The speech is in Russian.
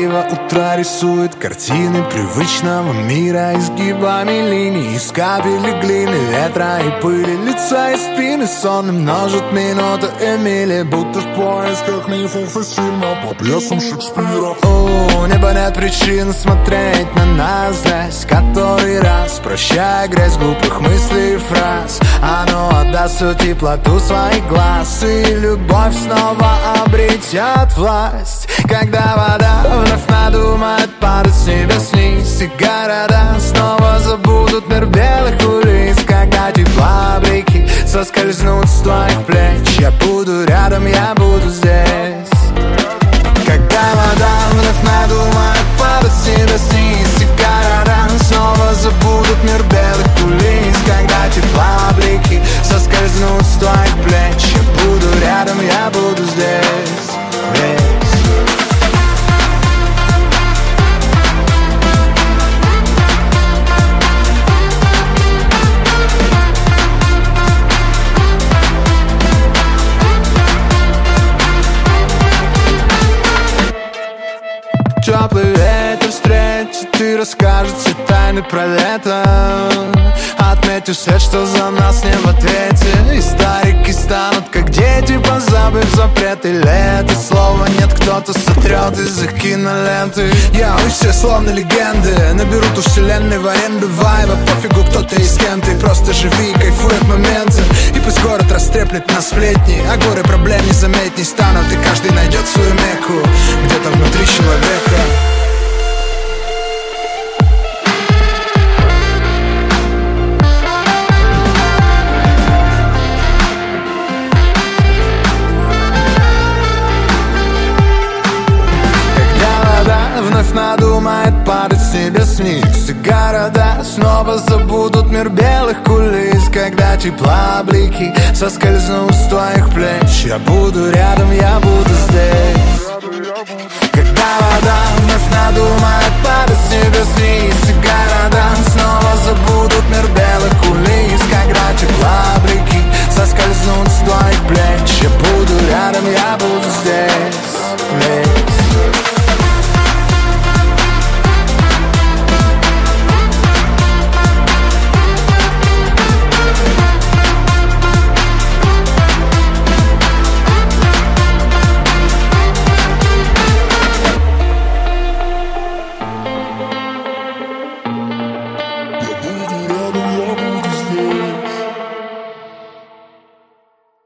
дерево утра рисует картины привычного мира изгибами линий, из капель глины, ветра и пыли, лица и спины сонно множит минуты и мили, будто в поисках мифов и фильмов по пьесам Шекспира. У неба нет причин смотреть на нас злясь который раз, прощая грязь глупых мыслей и фраз. Оно отдаст всю теплоту своих глаз, и любовь снова обретет власть. Когда вода вновь надумает падать с небес вниз, и города снова забудут мир белых кулис. Когда тепла блики соскользнут с твоих плеч, я буду рядом, я буду здесь. Когда вода вновь надумает падать с небес вниз, и города снова забудут мир белых кулис. Когда тепла блики соскользнут с твоих плеч, я буду рядом, я буду здесь. Теплый ветер встретит и расскажет все тайны про лето. Отметив все, что за нас не в ответе. И старики станут как дети, позабыв запреты. Лето слова нет, кто-то сотрет из их киноленты. И все словно легенды наберут у вселенной в аренду вайба. Пофигу, кто ты и с кем ты, просто живи и кайфуй от момента. И пусть город растреплет на сплетни, а горы проблем незаметней станут, и каждый найдет свою мекку где-то внутри человека. Вновь надумает падать с небес вниз, и города снова забудут мир белых кулис. Когда тепла блики соскользнут с твоих плеч, я буду рядом, я буду здесь. Когда вода